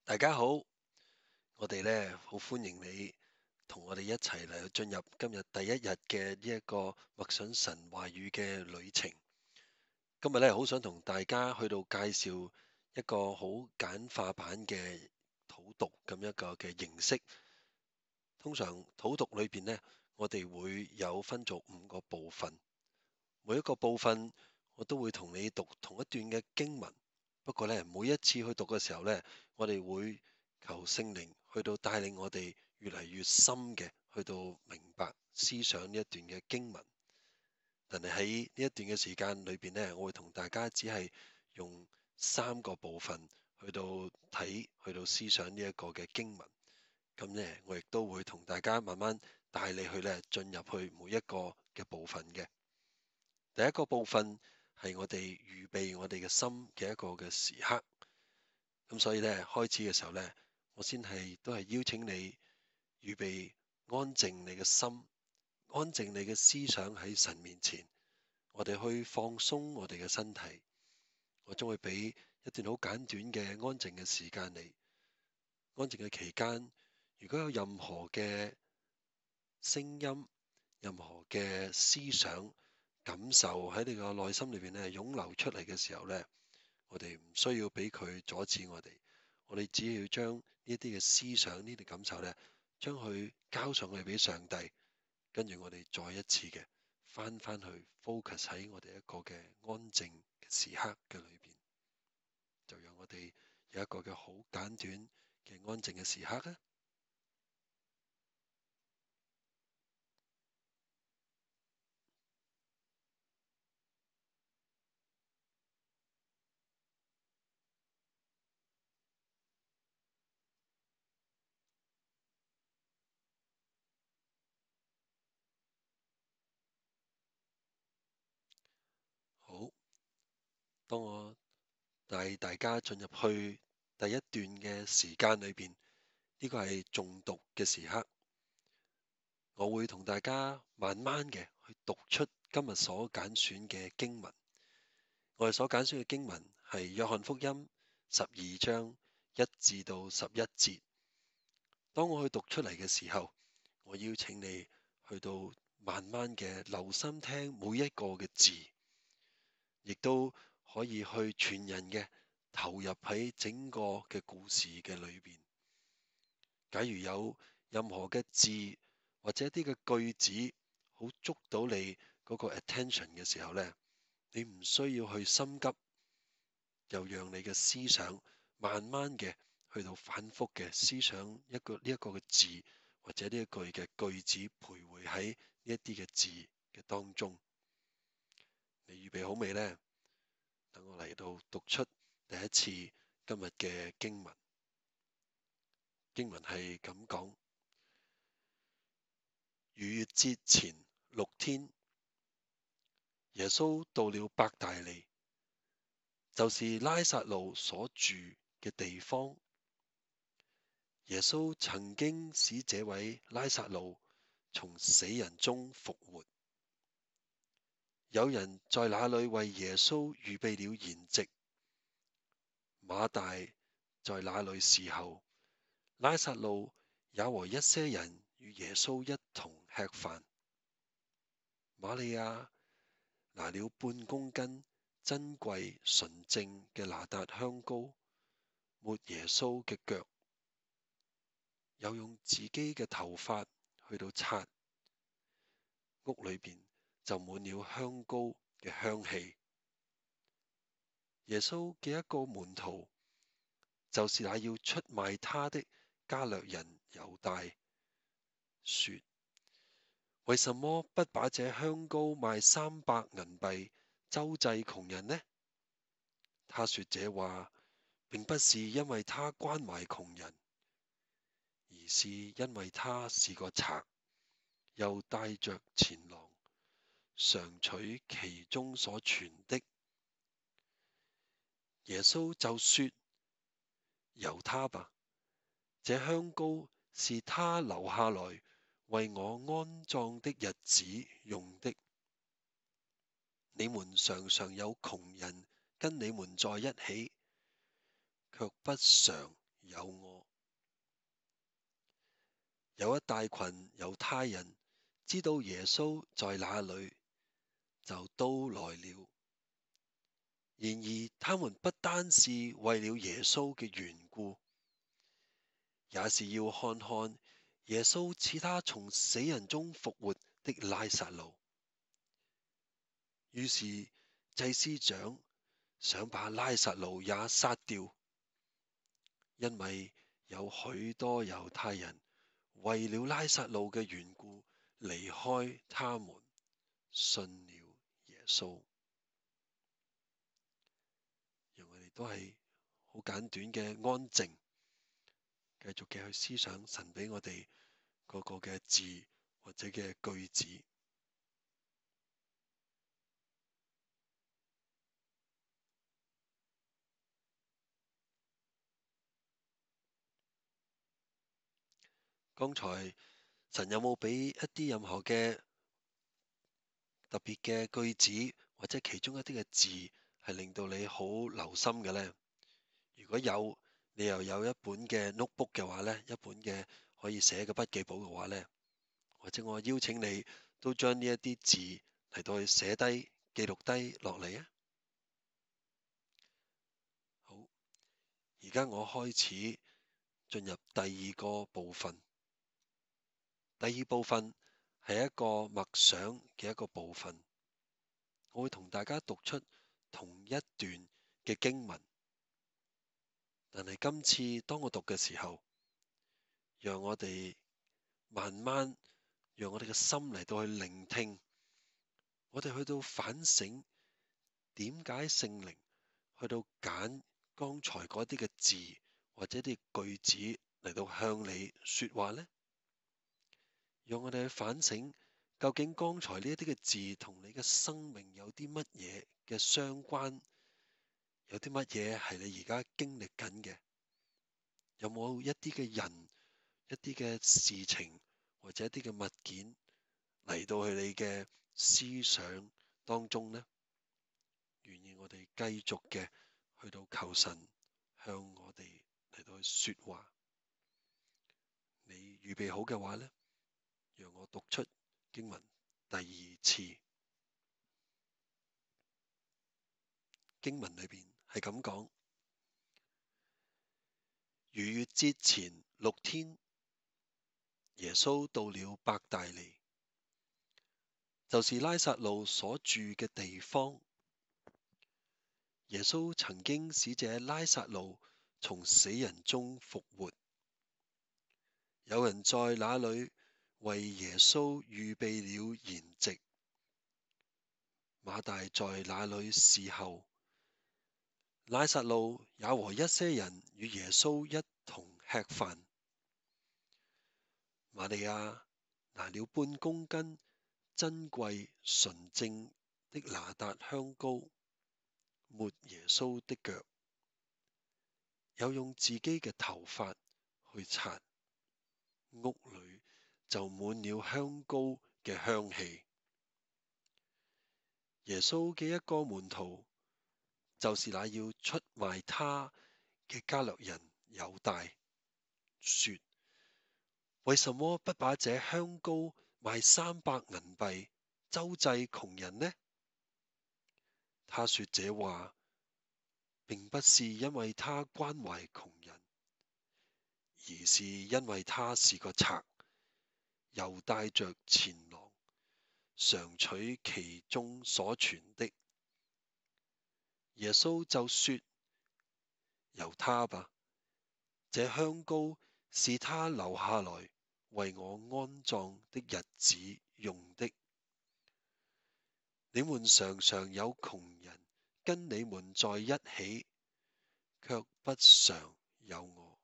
大家好，我哋咧好歡迎你同我哋一齊嚟進入今日第一日嘅呢一個默想神話語嘅旅程。今日咧好想同大家去到介紹一個好簡化版嘅禱讀咁一個嘅形式。通常禱讀裏邊呢，我哋會有分做5個部分，每一個部分我都會同你讀同一段嘅經文。不過咧，每一次去讀嘅時候呢，我哋會求聖靈去到帶領我哋越嚟越深嘅去到明白思想呢一段嘅經文。但係喺呢一段嘅時間裏邊呢，我會同大家只係用3個部分去到睇，去到思想呢一個嘅經文。咁呢，我亦都會同大家慢慢帶你去呢進入去每一個嘅部分嘅。第一個部分係我哋預備我哋嘅心嘅一個嘅時刻。咁所以咧，開始嘅時候咧，我先都係邀請你預備安靜你嘅心，安靜你嘅思想喺神面前。我哋去放鬆我哋嘅身體。我將會俾一段好簡短嘅安靜嘅時間你。安靜嘅期間，如果有任何嘅聲音、任何嘅思想、感受喺你個內心裏邊咧湧流出嚟嘅時候咧，我哋唔需要俾佢阻止我哋。我哋只要將呢啲嘅思想、呢啲感受咧，將佢交上去俾上帝，跟住我哋再一次嘅翻去 focus 喺我哋一個嘅安靜嘅時刻嘅裏邊，就讓我哋有一個嘅好簡短嘅安靜嘅時刻啊！好，當我帶大家進入去第一段嘅時間裏邊，呢個係誦讀嘅時刻。我會同大家慢慢嘅去讀出今日所揀選嘅經文。我哋所揀選嘅經文係約翰福音12章1至到11節。當我去讀出嚟嘅時候，我邀請你去到慢慢嘅留心聽每一個嘅字，亦都可以去全人嘅投入喺整個嘅故事嘅裏邊。假如有任何嘅字或者一啲嘅句子好捉到你嗰個 attention 嘅時候呢，你唔需要去心急，又讓你嘅思想慢慢嘅去到反覆嘅思想呢一個嘅字或者呢一句嘅句子徘徊喺呢一啲嘅字嘅當中。你預備好未呢？等我嚟到讀出第一次今日嘅經文。經文係咁講：逾越節前6天，耶穌到了伯大尼，就是拉撒路所住嘅地方。耶穌曾經使這位拉撒路從死人中復活。有人在那裏為耶穌預備了筵席。馬大在那裏侍候，拉撒路也和一些人與耶穌一同吃飯。瑪利亞拿了半公斤珍貴純正嘅拿達香膏，抹耶穌嘅腳，又用自己嘅頭髮去到擦，屋裏邊就滿了香膏嘅香氣。耶穌嘅一個門徒，就是那要出賣他的加略人猶大，說：為什麼不把這香膏賣300銀幣，周濟窮人呢？他說這話並不是因為他關懷窮人，而是因為他是個賊，又帶着錢囊，常取其中所存的。耶穌就說：由他吧，這香膏是他留下來為我安葬的日子用的。你們常常有窮人跟你們在一起，卻不常有我。有一大群猶太人知道耶穌在那裏，就都來了。然而他們不單是為了耶穌嘅緣故，也是要看看耶穌使他從死人中復活的拉撒路。於是祭司長想把拉撒路也殺掉，因為有許多猶太人為了拉撒路嘅緣故離開他們，信了耶穌。讓我哋都係好簡短嘅安靜，繼續嘅去思想神俾我哋嗰個嘅字或者嘅句子。剛才神有冇俾一啲任何嘅特別嘅句子或者其中一啲嘅字係令到你好留心嘅呢？如果有，你又有一本嘅 notebook 嘅話呢，一本嘅可以寫嘅筆記簿嘅話呢，或者我邀請你都將呢一啲字嚟到去寫低、記錄低落嚟啊！好，而家我開始進入第二個部分。第二部分係一個默想嘅一個部分，我會同大家讀出同一段嘅經文，但係今次當我讀嘅時候，讓我哋慢慢讓我哋嘅心嚟到去聆聽，我哋去到反省點解聖靈去到揀剛才嗰啲嘅字或者啲句子嚟到向你說話呢？讓我哋去反省，究竟剛才呢一啲嘅字同你嘅生命有啲乜嘢嘅相關？有啲乜嘢係你而家經歷緊嘅？有冇一啲嘅人、一啲嘅事情或者一啲嘅物件嚟到去你嘅思想當中呢？願意我哋繼續嘅去到求神向我哋嚟到去說話。你預備好嘅話呢，讓我讀出經文第二次。經文裏邊係咁講：逾越節前6天，耶穌到了伯大尼，就是拉撒路所住嘅地方。耶穌曾經使這拉撒路從死人中復活。有人在那裏為耶穌預備了筵席。馬大在那裏侍候，拉撒路也和一些人與耶穌一同吃飯。瑪利亞拿了半公斤珍貴純正的拿達香膏，抹耶穌的腳，又用自己嘅頭髮去擦，屋裏就滿了香膏嘅香氣。耶穌嘅一個門徒，就是那要出賣他嘅加略人猶大，說：為什麼不把這香膏賣300銀幣，周濟窮人呢？他說這話並不是因為他關懷窮人，而是因為他是個賊，又帶着錢囊，常取其中所存的。耶穌就說：由他吧，這香膏是他留下來為我安葬的日子用的。你們常常有窮人跟你們在一起，卻不常有我。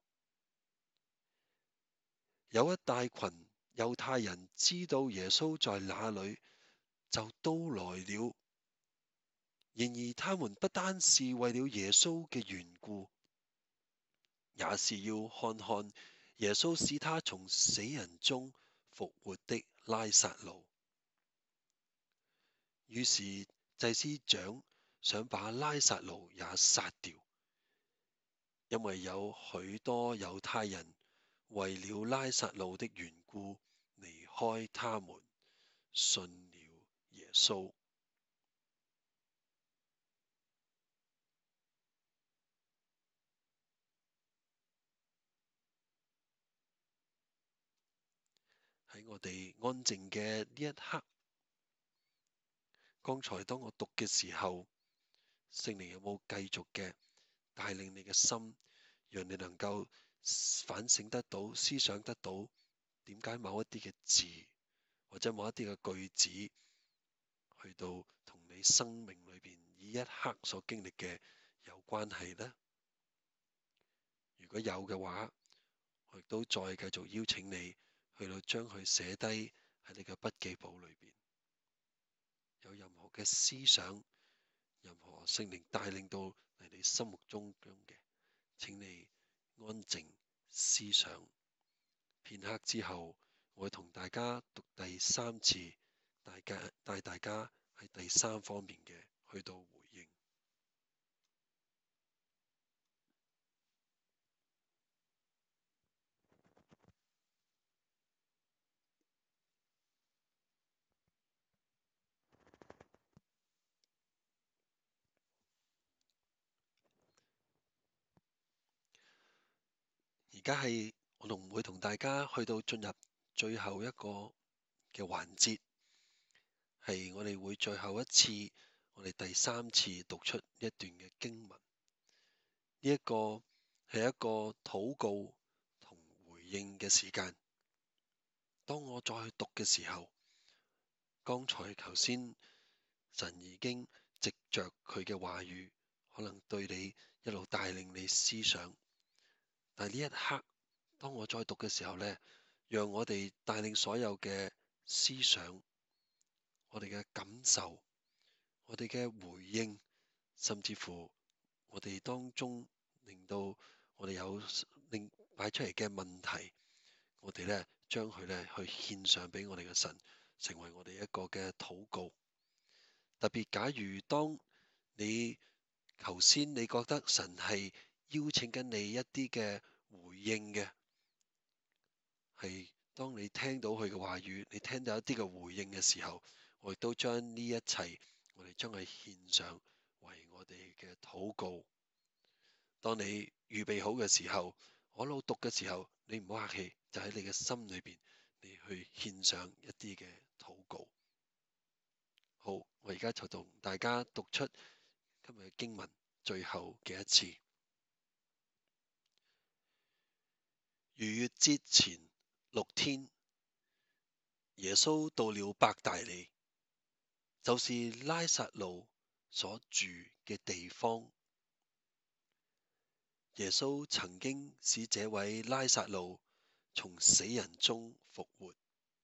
有一大群猶太人知道耶穌在那裏，就都來了。然而他們不單是為了耶穌嘅緣故，也是要看看耶穌使他從死人中復活的拉撒路。於是祭司長想把拉撒路也殺掉， 因為有許多猶太人為了拉撒路的緣故離開他們，信了耶穌。喺我哋安靜嘅呢一刻，剛才當我讀嘅時候，聖靈有冇繼續嘅帶領你嘅心，讓你能夠反省得到、思想得到點解某一啲嘅字或者某一啲嘅句子去到同你生命裏邊呢一刻所經歷嘅有關係呢？如果有嘅話，我亦都再繼續邀請你去到將佢寫低喺你嘅筆記簿裏邊。有任何嘅思想，任何聖靈帶領到嚟你心目中嘅，請你安靜思想。片刻之後，我會同大家讀第三次，帶大家喺第三方面嘅去到回應。而家係我唔會同大家去到進入最後一個嘅環節，係我哋會最後一次，我哋第三次讀出一段嘅經文。呢一個係一個禱告同回應嘅時間。當我再去讀嘅時候，剛才頭先神已經藉着佢嘅話語，可能對你一路帶領你思想。但係呢一刻，當我再讀嘅時候呢，讓我哋帶領所有嘅思想，我哋嘅感受，我哋嘅回應，甚至乎我哋當中令到我哋有令擺出嚟嘅問題，我哋呢將佢呢去獻上俾我哋嘅神，成為我哋一個嘅禱告。特別假如當你頭先你覺得神係邀請緊你一啲嘅回應嘅，係當你聽到佢嘅話語，你聽到一啲嘅回應嘅時候，我亦都將呢一切，我哋將佢獻上為我哋嘅禱告。當你預備好嘅時候，我老讀嘅時候，你唔好客氣，就喺你嘅心裏邊，你去獻上一啲嘅禱告。好，我而家就同大家讀出今日嘅經文最後嘅一次。逾越節前6天，耶穌到了伯大尼，就是拉撒路所住嘅地方。耶穌曾經使這位拉撒路從死人中復活。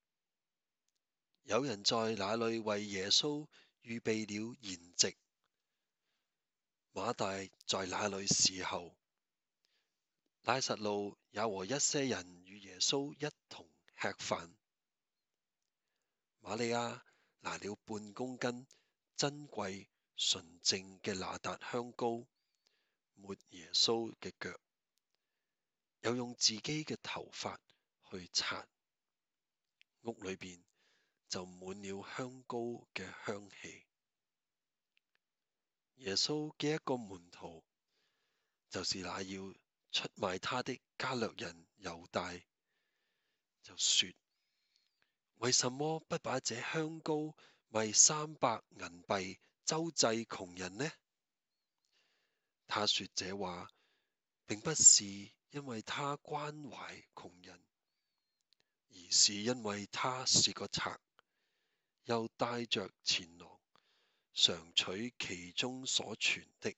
有人在那裏為耶穌預備了筵席。馬大在那裏侍候，拉撒路也和一些人與耶穌一同吃飯。瑪利亞拿了半公斤珍貴純正嘅哪噠香膏，抹耶穌嘅腳，又用自己嘅頭髮去擦，屋裏邊就滿了香膏嘅香氣。耶穌嘅一個門徒，就是那要出賣他的加略人猶大，就說：為什麼不把這香膏賣300銀幣，周濟窮人呢？他說這話並不是因為他關懷窮人，而是因為他是個賊，又帶着錢囊，常取其中所存的。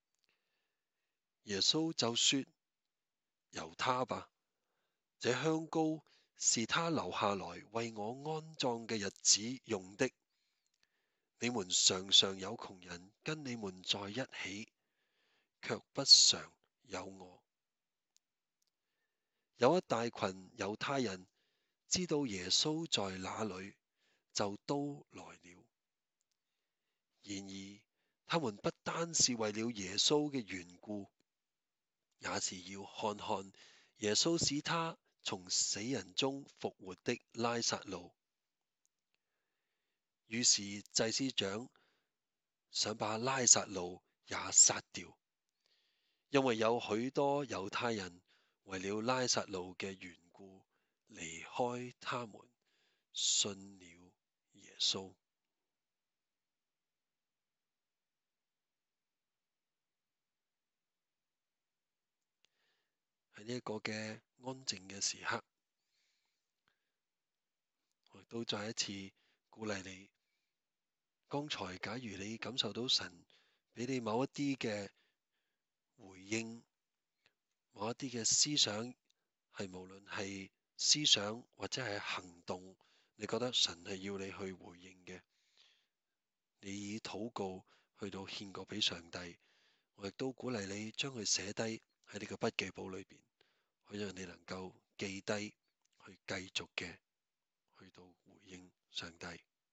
耶穌就說：由他吧，這香膏是他留下來為我安葬嘅日子用的。你們常常有窮人跟你們在一起，卻不常有我。有一大群猶太人知道耶穌在那裏，就都來了。然而他們不單是為了耶穌嘅緣故， 也是要看看耶穌使他從死人中復活的拉撒路。於是祭司長想把拉撒路也殺掉，因為有許多猶太人為了拉撒路嘅緣故離開他們，信了耶穌。喺呢一個嘅安靜嘅時刻，我亦都再一次鼓勵你。剛才假如你感受到神俾你某一啲嘅回應，某一啲嘅思想，係無論係思想或者係行動，你覺得神係要你去回應嘅，你以禱告去到獻過俾上帝。我亦都鼓勵你將佢寫低喺你個筆記簿裏邊，可以讓你能夠記低，去繼續嘅去到回應上帝。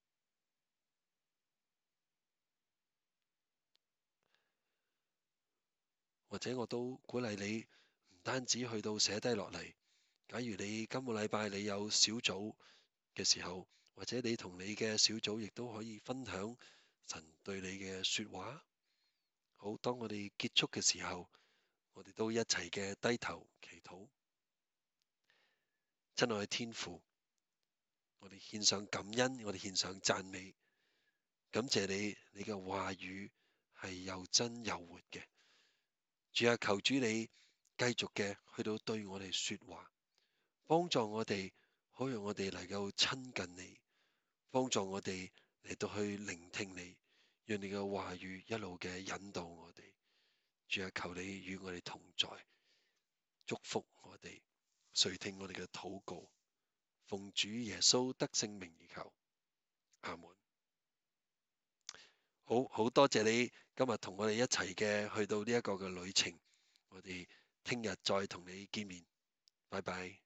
或者我都鼓勵你唔單止去到寫低落嚟，假如你今個禮拜你有小組嘅時候，或者你同你嘅小組亦都可以分享神對你嘅說話。好，當我哋結束嘅時候，我哋都一齊嘅低頭祈禱。親愛嘅天父，我哋獻上感恩，我哋獻上讚美，感謝你，你嘅話語係又真又活嘅。主啊，求主你繼續嘅去到對我哋說話，幫助我哋，好讓我哋能夠親近你，幫助我哋嚟到去聆聽你，讓你嘅話語一路嘅引導我哋。主啊，求你與我哋同在，祝福我哋，垂聽我哋嘅禱告，奉主耶穌得勝名而求，阿門。好多謝你今日同我哋一齊嘅去到呢一個嘅旅程，我哋聽日再同你見面，拜拜。